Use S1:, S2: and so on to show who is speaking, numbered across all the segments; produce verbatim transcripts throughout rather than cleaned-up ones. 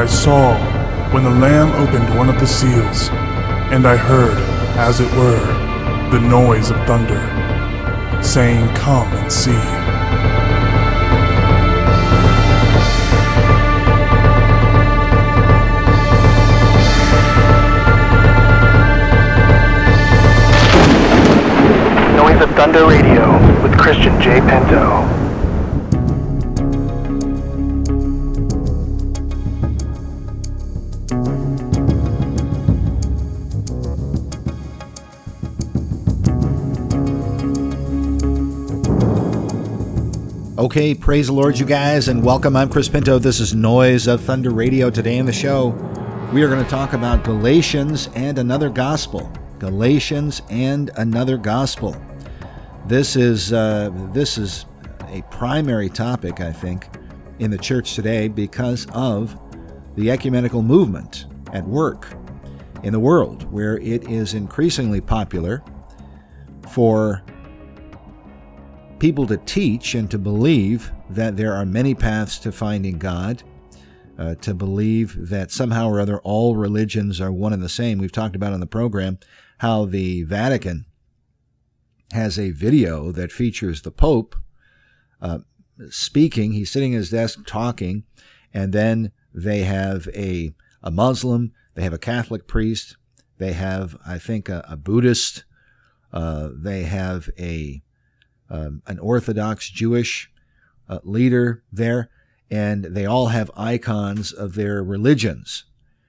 S1: I saw when the Lamb opened one of the seals, and I heard, as it were, the noise of thunder, saying, "Come and see."
S2: Noise of Thunder Radio with Christian J. Pinto.
S3: Okay, praise the Lord, you guys, and welcome. I'm Chris Pinto. This is Noise of Thunder Radio. Today in the show, we are going to talk about Galatians and another gospel. Galatians and another gospel. This is uh, this is a primary topic, I think, in the church today because of the ecumenical movement at work in the world, where it is increasingly popular for people to teach and to believe that there are many paths to finding God, uh, to believe that somehow or other all religions are one and the same. We've talked about on the program how the Vatican has a video that features the Pope uh, speaking. He's sitting at his desk talking, and then they have a, a Muslim, they have a Catholic priest, they have, I think, a, a Buddhist, uh, they have a Um, an Orthodox Jewish uh, leader there, and they all have icons of their religions.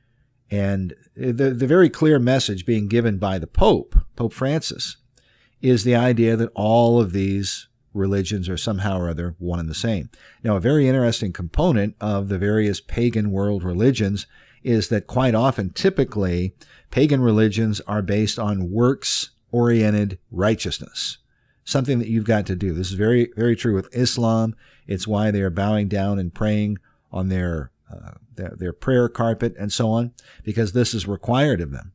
S3: And the, the very clear message being given by the Pope, Pope Francis, is the idea that all of these religions are somehow or other one and the same. Now, a very interesting component of the various pagan world religions is that quite often, typically, pagan religions are based on works-oriented righteousness. Something that you've got to do. This is very, very true with Islam. It's why they are bowing down and praying on their, uh, their their prayer carpet and so on, because this is required of them.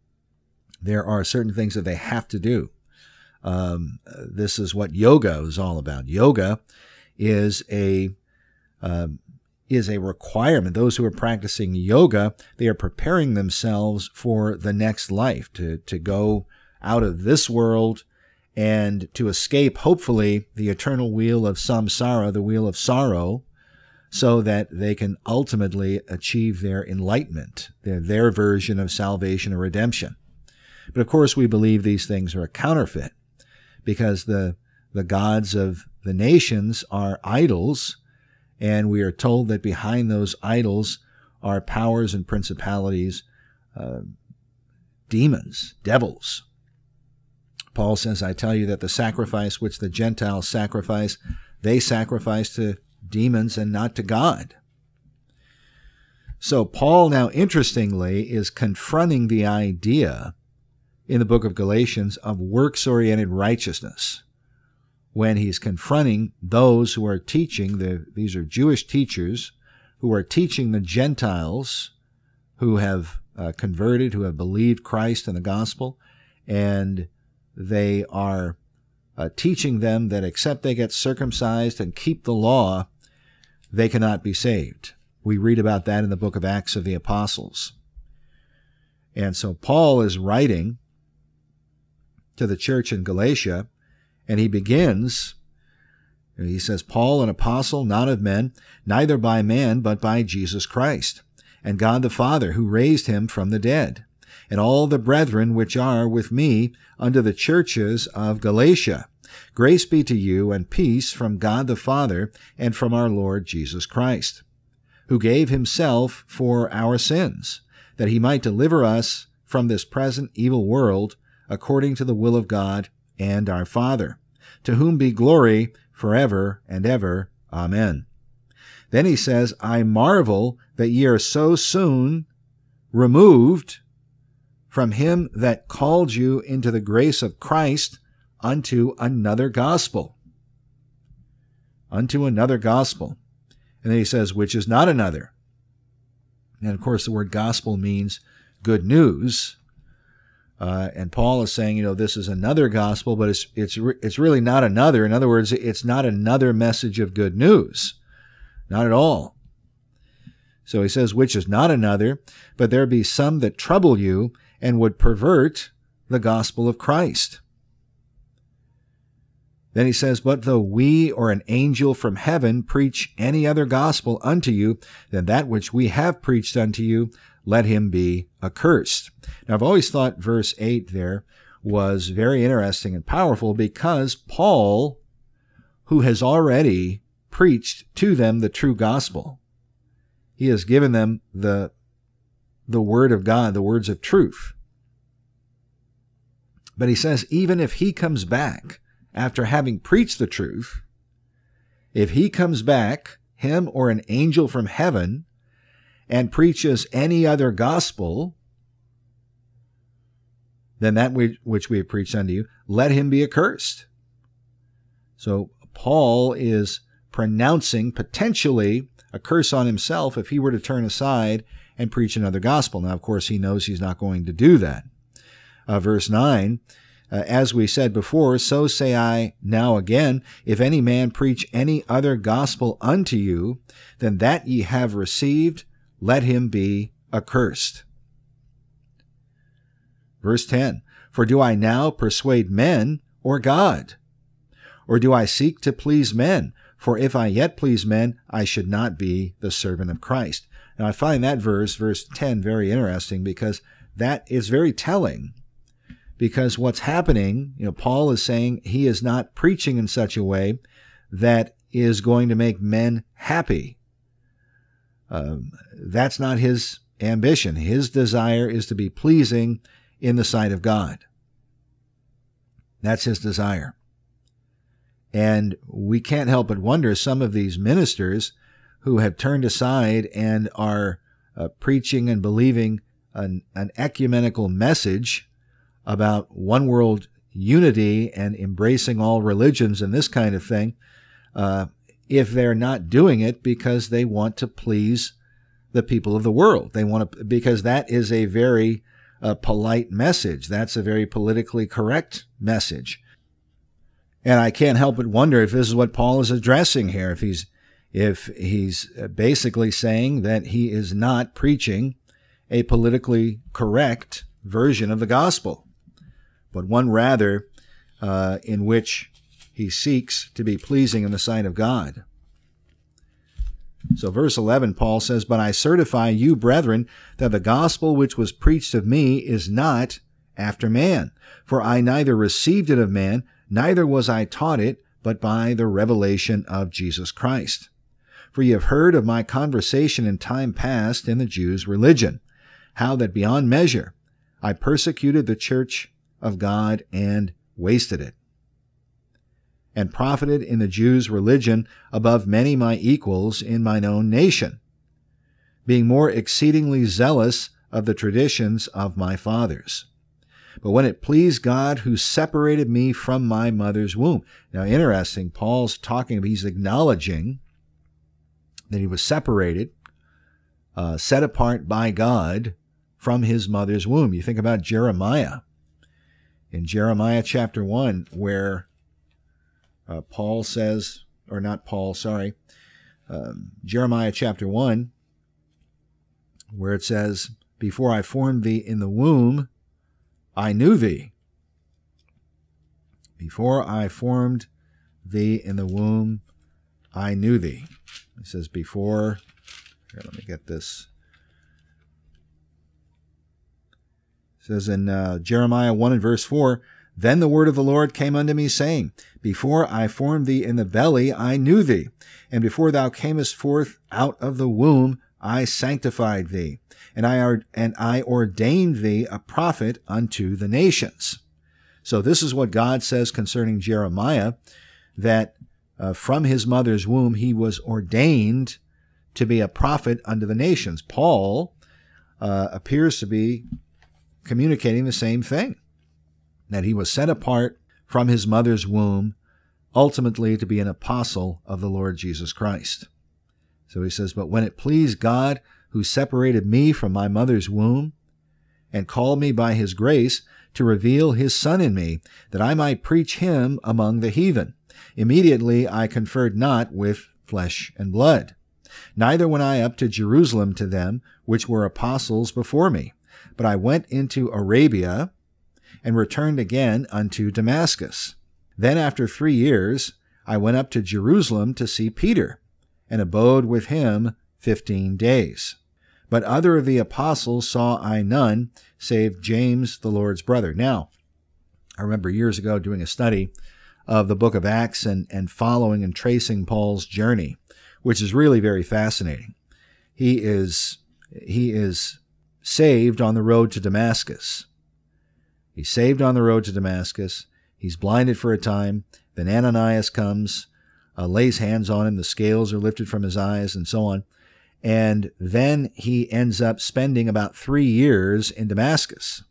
S3: There are certain things that they have to do. Um, this is what yoga is all about. Yoga is a um, is a requirement. Those who are practicing yoga, they are preparing themselves for the next life, to to go out of this world and to escape, hopefully, the eternal wheel of samsara, the wheel of sorrow, so that they can ultimately achieve their enlightenment, their, their version of salvation or redemption. But of course, we believe these things are a counterfeit, because the, the gods of the nations are idols, and we are told that behind those idols are powers and principalities, uh, demons, devils. Paul says, I tell you that the sacrifice which the Gentiles sacrifice, they sacrifice to demons and not to God. So Paul now, interestingly, is confronting the idea in the book of Galatians of works-oriented righteousness when he's confronting those who are teaching, the, these are Jewish teachers, who are teaching the Gentiles who have uh, converted, who have believed Christ and the gospel, and they are uh, teaching them that except they get circumcised and keep the law, they cannot be saved. We read about that in the book of Acts of the Apostles. And so Paul is writing to the church in Galatia, and he begins, he says, Paul, an apostle, not of men, neither by man, but by Jesus Christ, and God the Father, who raised him from the dead, and all the brethren which are with me unto the churches of Galatia. Grace be to you and peace from God the Father and from our Lord Jesus Christ, who gave himself for our sins, that he might deliver us from this present evil world, according to the will of God and our Father, to whom be glory forever and ever. Amen. Then he says, I marvel that ye are so soon removed from him that called you into the grace of Christ unto another gospel. Unto another gospel. And then he says, which is not another. And of course, the word gospel means good news. Uh, and Paul is saying, you know, this is another gospel, but it's it's re- it's really not another. In other words, it's not another message of good news. Not at all. So he says, which is not another, but there be some that trouble you and would pervert the gospel of Christ. Then he says, but though we or an angel from heaven preach any other gospel unto you than that which we have preached unto you, let him be accursed. Now, I've always thought verse eight there was very interesting and powerful, because Paul, who has already preached to them the true gospel, he has given them the, the word of God, the words of truth. But he says, even if he comes back after having preached the truth, if he comes back, him or an angel from heaven, and preaches any other gospel than that which we have preached unto you, let him be accursed. So Paul is pronouncing potentially a curse on himself if he were to turn aside and preach another gospel. Now, of course, he knows he's not going to do that. Uh, verse nine, uh, as we said before, so say I now again, if any man preach any other gospel unto you than that ye have received, let him be accursed. Verse ten, for do I now persuade men or God? Or do I seek to please men? For if I yet please men, I should not be the servant of Christ. Now, I find that verse, verse ten, very interesting, because that is very telling. Because what's happening, you know, Paul is saying he is not preaching in such a way that is going to make men happy. Um, that's not his ambition. His desire is to be pleasing in the sight of God. That's his desire. And we can't help but wonder, some of these ministers who have turned aside and are uh, preaching and believing an, an ecumenical message about one world unity and embracing all religions and this kind of thing, uh, if they're not doing it because they want to please the people of the world. They want to, because that is a very uh, polite message. That's a very politically correct message. And I can't help but wonder if this is what Paul is addressing here, if he's if he's basically saying that he is not preaching a politically correct version of the gospel, but one rather uh, in which he seeks to be pleasing in the sight of God. So verse eleven, Paul says, but I certify you, brethren, that the gospel which was preached of me is not after man. For I neither received it of man, neither was I taught it, but by the revelation of Jesus Christ. For ye have heard of my conversation in time past in the Jews' religion, how that beyond measure I persecuted the church of God and wasted it, and profited in the Jews' religion above many my equals in mine own nation, being more exceedingly zealous of the traditions of my fathers. But when it pleased God who separated me from my mother's womb. Now, interesting, Paul's talking, he's acknowledging that he was separated, uh, set apart by God from his mother's womb. You think about Jeremiah. In Jeremiah chapter one, where uh, Paul says, or not Paul, sorry, um, Jeremiah chapter one, where it says, before I formed thee in the womb, I knew thee. Before I formed thee in the womb, I knew thee. It says before, here, let me get this. It says in uh, Jeremiah one and verse four, then the word of the Lord came unto me, saying, before I formed thee in the belly, I knew thee. And before thou camest forth out of the womb, I sanctified thee. And I, and I ordained thee a prophet unto the nations. So this is what God says concerning Jeremiah, that uh, from his mother's womb he was ordained to be a prophet unto the nations. Paul uh, appears to be communicating the same thing, that he was set apart from his mother's womb, ultimately to be an apostle of the Lord Jesus Christ. So he says, but when it pleased God, who separated me from my mother's womb, and called me by his grace to reveal his Son in me, that I might preach him among the heathen. Immediately I conferred not with flesh and blood. Neither went I up to Jerusalem to them which were apostles before me, but I went into Arabia, and returned again unto Damascus. Then after three years I went up to Jerusalem to see Peter, and abode with him fifteen days. But other of the apostles saw I none, save James the Lord's brother. Now, I remember years ago doing a study of the book of Acts and, and following and tracing Paul's journey, which is really very fascinating. He is, he is saved on the road to Damascus. He's saved on the road to Damascus. He's blinded for a time. Then Ananias comes, uh, lays hands on him. The scales are lifted from his eyes and so on. And then he ends up spending about three years in Damascus.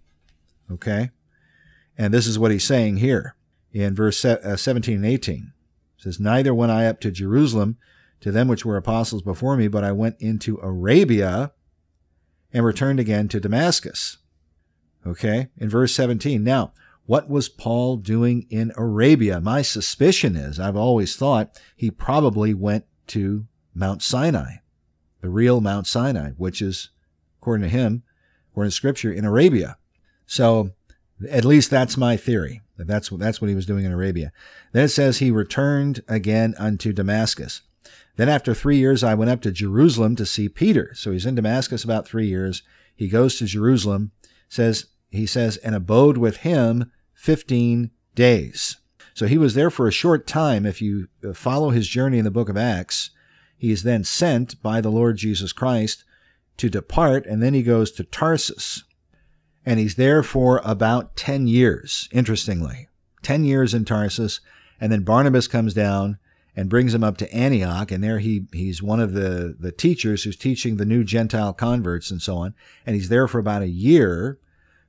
S3: Okay? And this is what he's saying here in verse seventeen and eighteen. It says, Neither went I up to Jerusalem to them which were apostles before me, but I went into Arabia and returned again to Damascus. Okay? In verse seventeen. Now, what was Paul doing in Arabia? My suspicion is, I've always thought he probably went to Mount Sinai, the real Mount Sinai, which is, according to him, according to Scripture, in Arabia. So, at least that's my theory, that that's, that's what he was doing in Arabia. Then it says, he returned again unto Damascus. Then after three years I went up to Jerusalem to see Peter. So he's in Damascus about three years. He goes to Jerusalem, says, he says, and abode with him fifteen days. So he was there for a short time. If you follow his journey in the book of Acts, he is then sent by the Lord Jesus Christ to depart, and then he goes to Tarsus. And he's there for about ten years, interestingly. ten years in Tarsus, and then Barnabas comes down and brings him up to Antioch, and there he he's one of the, the teachers who's teaching the new Gentile converts and so on. And he's there for about a year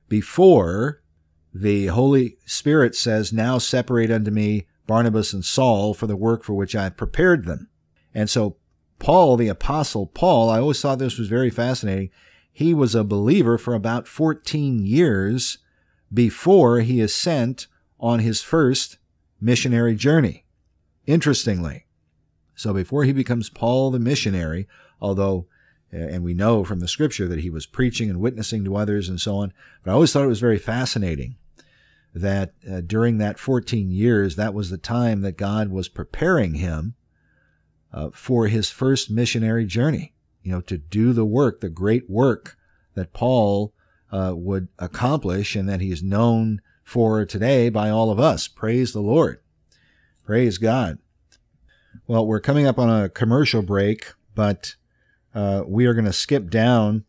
S3: before the Holy Spirit says, Now separate unto me Barnabas and Saul for the work for which I have prepared them. And so Paul, the Apostle Paul, I always thought this was very fascinating. He was a believer for about fourteen years before he is sent on his first missionary journey. Interestingly. So before he becomes Paul the missionary, although, and we know from the Scripture that he was preaching and witnessing to others and so on, but I always thought it was very fascinating that uh, during that fourteen years, that was the time that God was preparing him uh, for his first missionary journey, you know, to do the work, the great work that Paul uh, would accomplish and that he is known for today by all of us. Praise the Lord. Praise God. Well, we're coming up on a commercial break, but uh, we are going to skip down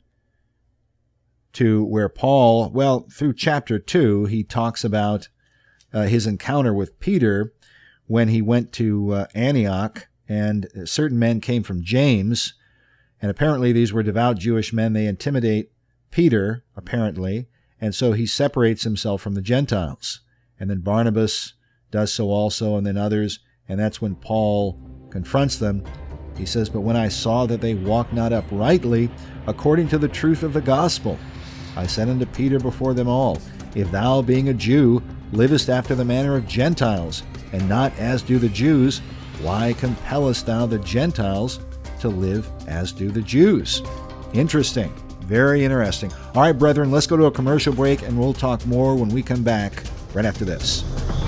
S3: to where Paul, well, through chapter two, he talks about uh, his encounter with Peter when he went to uh, Antioch, and certain men came from James, and apparently these were devout Jewish men. They intimidate Peter, apparently, and so he separates himself from the Gentiles. And then Barnabas does so also, and then others, and that's when Paul confronts them. He says, But when I saw that they walked not uprightly according to the truth of the gospel, I said unto Peter before them all, If thou, being a Jew, livest after the manner of Gentiles, and not as do the Jews, why compellest thou the Gentiles to live as do the Jews? Interesting. Very interesting. All right, brethren, let's go to a commercial break, and we'll talk more when we come back right after this.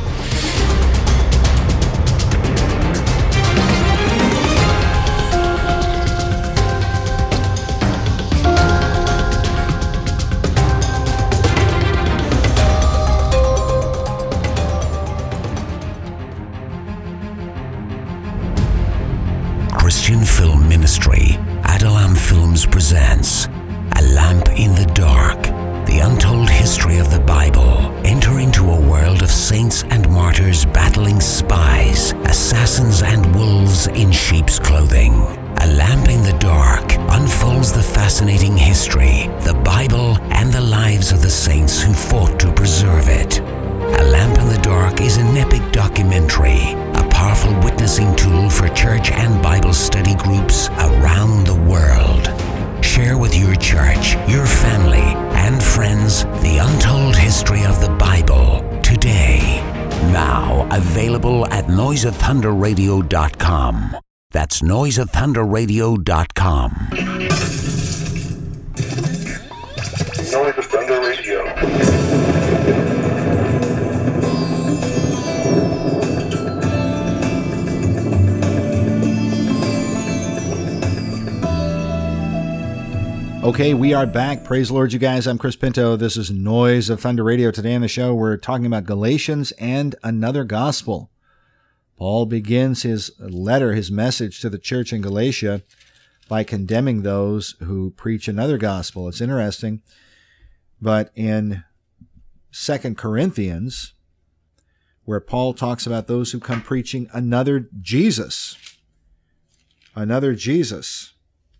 S4: Christian Film Ministry, Adonam Films presents A Lamp in the Dark, the untold history of the Bible. Enter into a world of saints and martyrs battling spies, assassins and wolves in sheep's clothing. A Lamp in the Dark unfolds the fascinating history, the Bible, and the lives of the saints who fought to preserve it. A Lamp in the Dark is an epic documentary, a powerful witnessing tool for church and Bible study groups around the world. Share with your church, your family, and friends the untold history of the Bible today. Now available at noise of thunder radio dot com. That's noise of thunder radio dot com.
S2: Noise of Thunder Radio.
S3: Okay, we are back. Praise the Lord, you guys. I'm Chris Pinto. This is Noise of Thunder Radio. Today on the show, we're talking about Galatians and another gospel. Paul begins his letter, his message to the church in Galatia by condemning those who preach another gospel. It's interesting, but in Second Corinthians, where Paul talks about those who come preaching another Jesus, another Jesus,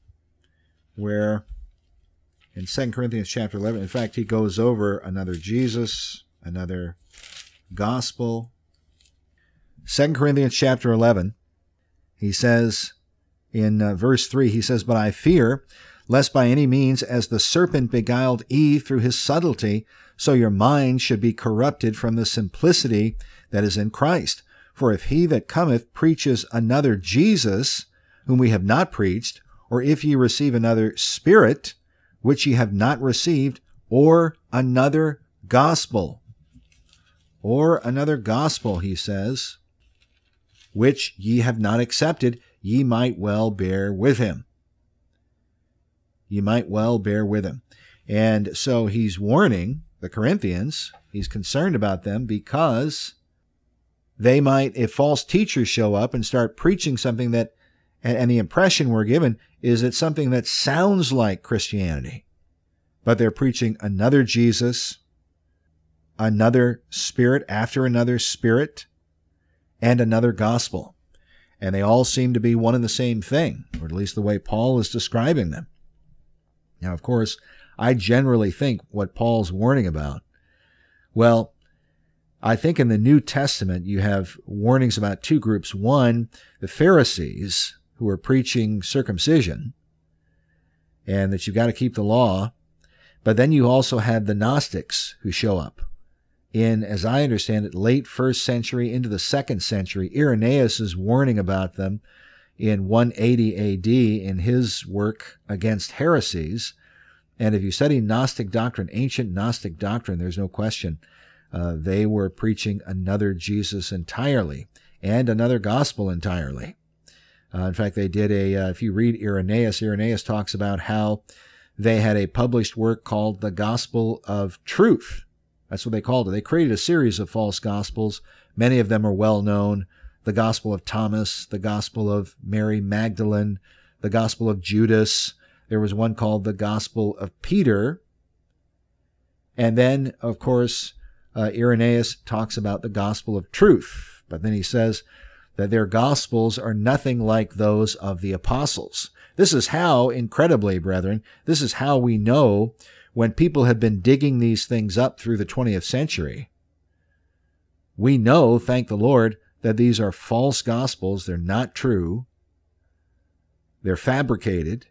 S3: where in Second Corinthians chapter eleven, in fact, he goes over another Jesus, another gospel. Second Corinthians chapter eleven, he says in uh, verse three, he says, "But I fear, lest by any means, as the serpent beguiled Eve through his subtlety, so your mind should be corrupted from the simplicity that is in Christ. For if he that cometh preaches another Jesus, whom we have not preached, or if ye receive another Spirit, which ye have not received, or another gospel," or another gospel, he says, "which ye have not accepted, ye might well bear with him." Ye might well bear with him. And so he's warning the Corinthians, he's concerned about them because they might, if false teachers show up and start preaching something that, and the impression we're given is it's something that sounds like Christianity, but they're preaching another Jesus, another Spirit after another Spirit, and another gospel. And they all seem to be one and the same thing, or at least the way Paul is describing them. Now, of course, I generally think what Paul's warning about, well, I think in the New Testament you have warnings about two groups. One, the Pharisees, who are preaching circumcision, and that you've got to keep the law. But then you also had the Gnostics who show up in, as I understand it, late first century into the second century. Irenaeus is warning about them in one eighty A D in his work against heresies. And if you study Gnostic doctrine, ancient Gnostic doctrine, there's no question, uh, they were preaching another Jesus entirely and another gospel entirely. Uh, in fact, they did a, uh, if you read Irenaeus, Irenaeus talks about how they had a published work called the Gospel of Truth. That's what they called it. They created a series of false gospels. Many of them are well known. The Gospel of Thomas, the Gospel of Mary Magdalene, the Gospel of Judas. There was one called the Gospel of Peter. And then, of course, uh, Irenaeus talks about the Gospel of Truth. But then he says that their gospels are nothing like those of the apostles. This is how, incredibly, brethren, this is how we know when people have been digging these things up through the twentieth century. We know, thank the Lord, that these are false gospels. They're not true. They're fabricated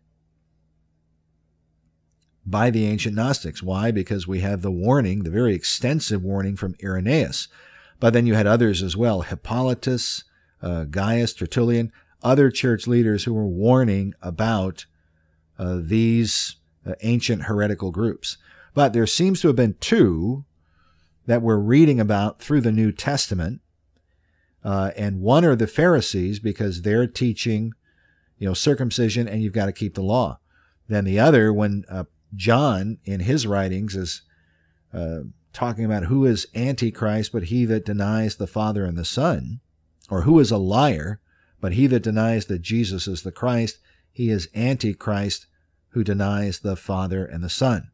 S3: by the ancient Gnostics. Why? Because we have the warning, the very extensive warning from Irenaeus. But then you had others as well, Hippolytus, Uh, Gaius, Tertullian, other church leaders who were warning about uh, these uh, ancient heretical groups. But there seems to have been two that we're reading about through the New Testament. Uh, and one are the Pharisees, because they're teaching, you know, circumcision and you've got to keep the law. Then the other, when uh, John in his writings is uh, talking about who is Antichrist, but he that denies the Father and the Son, or who is a liar, but he that denies that Jesus is the Christ, he is Antichrist who denies the Father and the Son.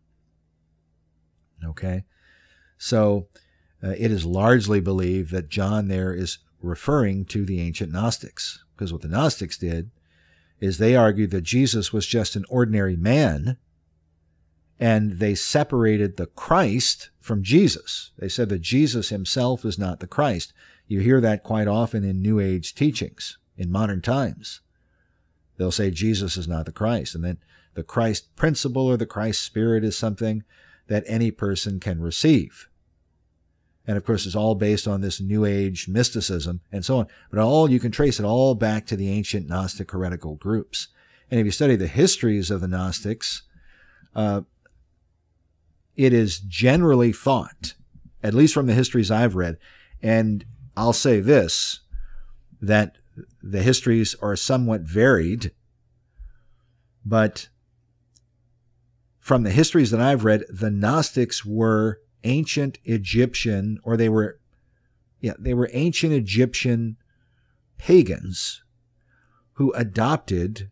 S3: Okay? So uh, it is largely believed that John there is referring to the ancient Gnostics, because what the Gnostics did is they argued that Jesus was just an ordinary man, and they separated the Christ from Jesus. They said that Jesus himself is not the Christ. You hear that quite often in New Age teachings in modern times. They'll say Jesus is not the Christ, and then the Christ principle or the Christ spirit is something that any person can receive. And of course, it's all based on this New Age mysticism and so on. But all you can trace it all back to the ancient Gnostic heretical groups. And if you study the histories of the Gnostics, uh, it is generally thought, at least from the histories I've read, and I'll say this, that the histories are somewhat varied, but from the histories that I've read, the Gnostics were ancient Egyptian, or they were, yeah, they were ancient Egyptian pagans who adopted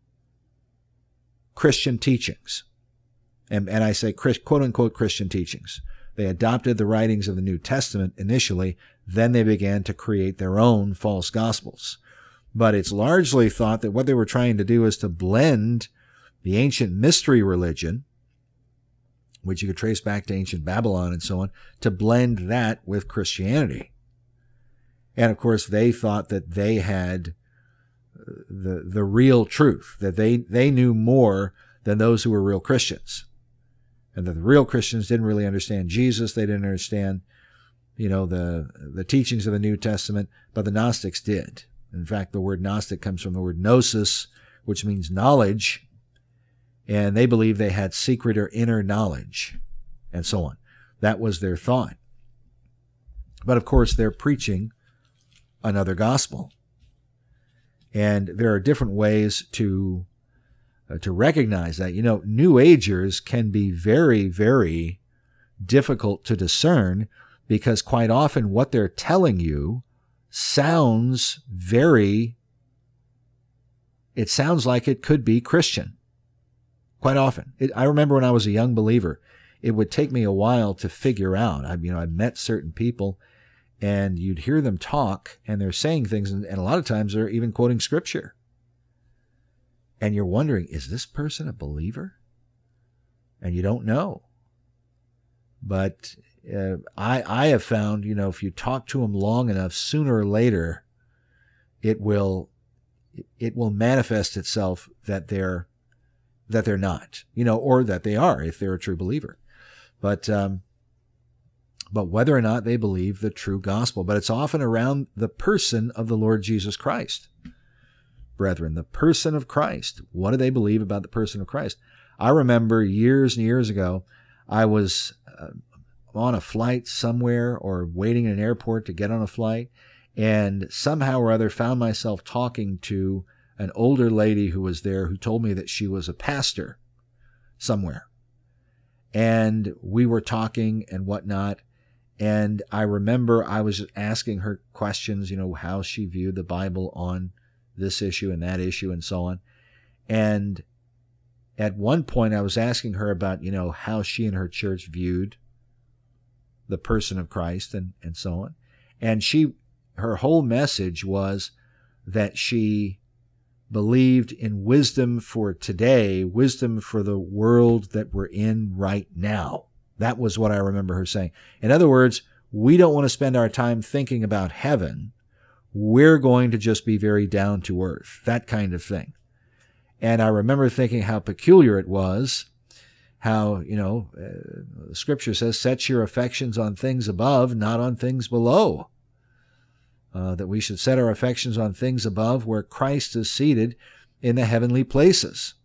S3: Christian teachings. And, and I say quote unquote Christian teachings. They adopted the writings of the New Testament initially, then they began to create their own false gospels. But it's largely thought that what they were trying to do is to blend the ancient mystery religion, which you could trace back to ancient Babylon and so on, to blend that with Christianity. And of course, they thought that they had the the real truth, that they, they knew more than those who were real Christians. And that the real Christians didn't really understand Jesus. They didn't understand, you know, the the teachings of the New Testament, but the Gnostics did. In fact, the word Gnostic comes from the word gnosis, which means knowledge. And they believed they had secret or inner knowledge, and so on. That was their thought. But of course, they're preaching another gospel. And there are different ways to uh, to recognize that. You know, New Agers can be very, very difficult to discern, because quite often what they're telling you sounds very, it sounds like it could be Christian. Quite often. It, I remember when I was a young believer, it would take me a while to figure out. I, you know, I met certain people, and you'd hear them talk, and they're saying things, and, and a lot of times they're even quoting scripture. And you're wondering, is this person a believer? And you don't know. But uh, I, I have found, you know, if you talk to them long enough, sooner or later, it will, it will manifest itself that they're that they're not, you know, or that they are if they're a true believer. But um, but whether or not they believe the true gospel, but it's often around the person of the Lord Jesus Christ. Brethren, the person of Christ. What do they believe about the person of Christ? I remember years and years ago, I was uh, on a flight somewhere or waiting in an airport to get on a flight, and somehow or other found myself talking to an older lady who was there, who told me that she was a pastor somewhere. And we were talking and whatnot. And I remember I was asking her questions, you know, how she viewed the Bible on this issue and that issue and so on. And at one point I was asking her about, you know, how she and her church viewed the person of Christ and, and so on. And she, her whole message was that she believed in wisdom for today, wisdom for the world that we're in right now. That was what I remember her saying. In other words, we don't want to spend our time thinking about heaven. We're going to just be very down to earth, that kind of thing. And I remember thinking how peculiar it was, how, you know, uh, the scripture says, set your affections on things above, not on things below. Uh, that we should set our affections on things above, where Christ is seated in the heavenly places.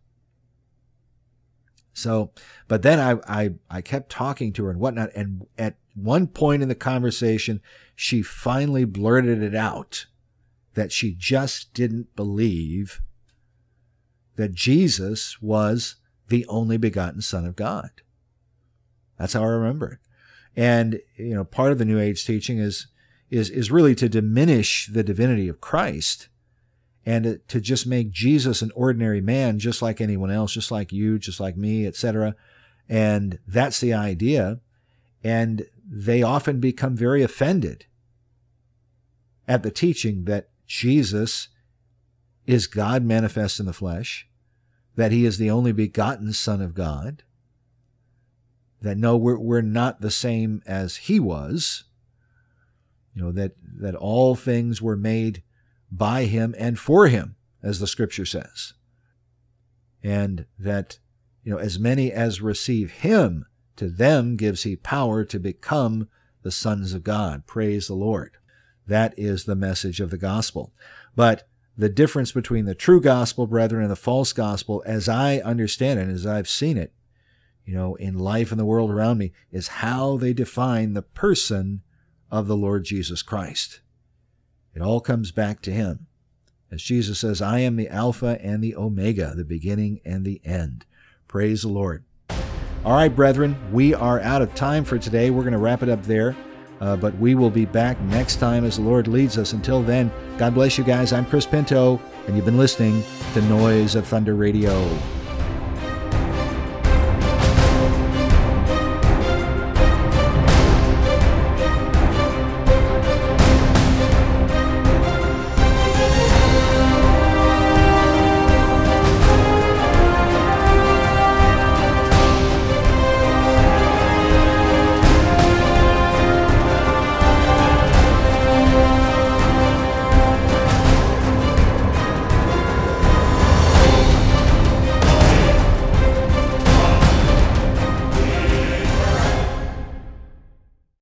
S3: So, but then I, I, I kept talking to her and whatnot, and at one point in the conversation, she finally blurted it out that she just didn't believe that Jesus was the only begotten Son of God. That's how I remember it. And, you know, part of the New Age teaching is is is really to diminish the divinity of Christ and to just make Jesus an ordinary man, just like anyone else, just like you, just like me, et cetera. And that's the idea. And they often become very offended at the teaching that Jesus is God manifest in the flesh, that he is the only begotten Son of God, that no, we're, we're not the same as he was, you know, that, that all things were made by him and for him, as the scripture says. And that, you know, as many as receive him, to them gives he power to become the the sons of God. Praise the Lord. That is the message of the gospel. But the difference between the true gospel, brethren, and the false gospel, as I understand it, as I've seen it, you know, in life and the world around me, is how they define the person of the Lord Jesus Christ. It all comes back to him. As Jesus says, I am the Alpha and the Omega, the beginning and the end. Praise the Lord. All right, brethren, we are out of time for today. We're going to wrap it up there, uh, but we will be back next time as the Lord leads us. Until then, God bless you guys. I'm Chris Pinto, and you've been listening to Noise of Thunder Radio.